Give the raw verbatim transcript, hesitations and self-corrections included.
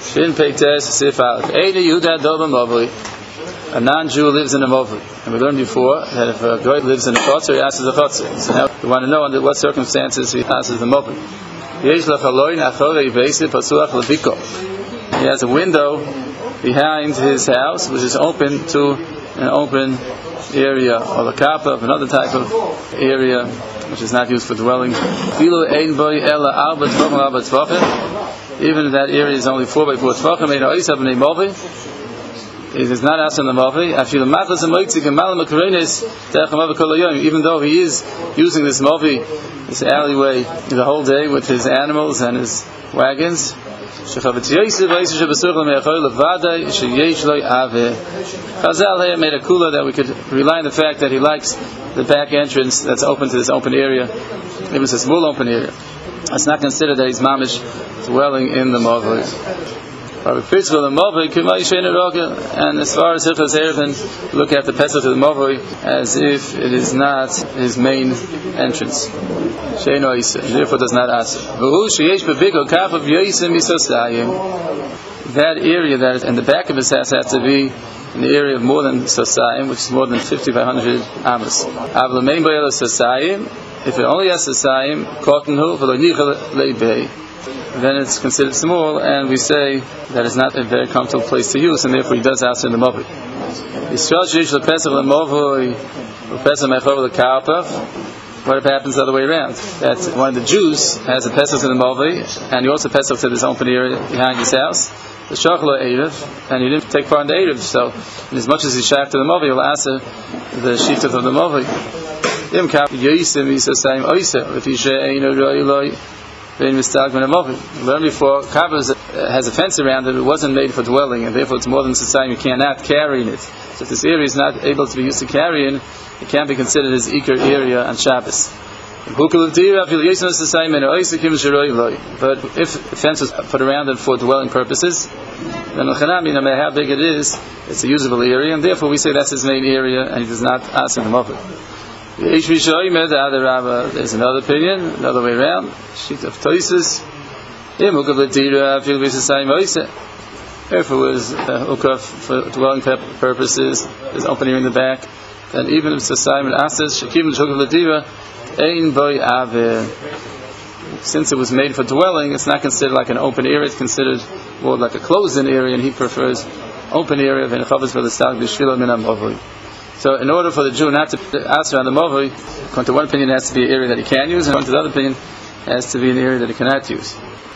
Shin Peites Sif Aleph. Eini Yuda Doba Movli. A non-Jew lives in a Movli. And we learned before that if a Goy lives in a Chotzer, he asks the Chotzer. So now we want to know under what circumstances he asks the Movli. He has a window behind his house which is open to an open area, or the kappa of another type of area which is not used for dwelling. Even if that area is only four by four tvachim, it is not asked on the Mavi. Even though he is using this Mavi, this alleyway, the whole day with his animals and his wagons, Chazal here made a kula that we could rely on the fact that he likes the back entrance that's open to this open area, even it's a small open area. It's not considered that he's mamish dwelling in the Mavi. And as far as Hilchos Eruvin, look at the Pesach of the Mavoi as if it is not his main entrance. Therefore does not ask. That area that is in the back of his house has to be in the area of more than Sasayim, which is more than fifty by one hundred Amos. If it only has Sasayim, then it's considered small, and we say that it's not a very comfortable place to use, and therefore he does ask in the Mavi. What if it happens the other way around? That one of the Jews has a Pesach in the Mavi, and he also Pesach to this open area behind his house, the Shachla Erev, and he didn't take part in the Erev, so in as much as he's shaykh to the Mavi, he'll ask the Shittah of the Mavi. If he learned before, Kaaba has a fence around it, it wasn't made for dwelling, and therefore it's more than society, you cannot carry in it. So if this area is not able to be used to carry in, it can't be considered his Iker area on Shabbos. But if the fence was put around it for dwelling purposes, then no matter how big it is, it's a usable area, and therefore we say that's his main area, and he does not ask him of it. There's another opinion, another way around. Sheet of Toises. If it was uh, ukaf for dwelling purposes, there's opening in the back, then even if it's a Simon Asses, since it was made for dwelling, it's not considered like an open area, it's considered more like a closed-in area, and he prefers open area. So in order for the Jew not to ask around the Mavi, according to one opinion it has to be an area that he can use, and according to the other opinion it has to be an area that he cannot use.